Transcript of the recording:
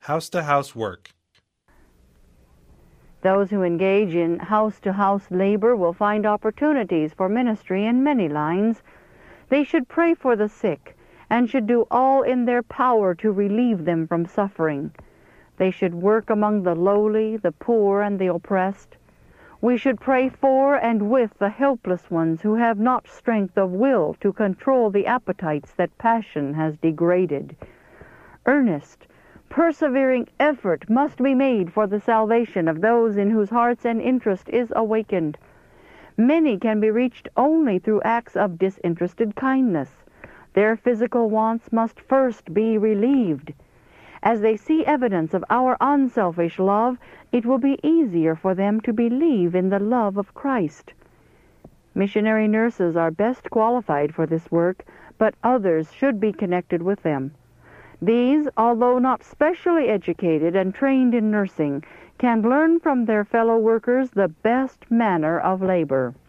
House-to-house work. Those who engage in house-to-house labor will find opportunities for ministry in many lines. They should pray for the sick and should do all in their power to relieve them from suffering. They should work among the lowly, the poor, and the oppressed. We should pray for and with the helpless ones who have not strength of will to control the appetites that passion has degraded. Earnest, persevering effort must be made for the salvation of those in whose hearts an interest is awakened. Many can be reached only through acts of disinterested kindness. Their physical wants must first be relieved. As they see evidence of our unselfish love, it will be easier for them to believe in the love of Christ. Missionary nurses are best qualified for this work, but others should be connected with them. These, although not specially educated and trained in nursing, can learn from their fellow workers the best manner of labor.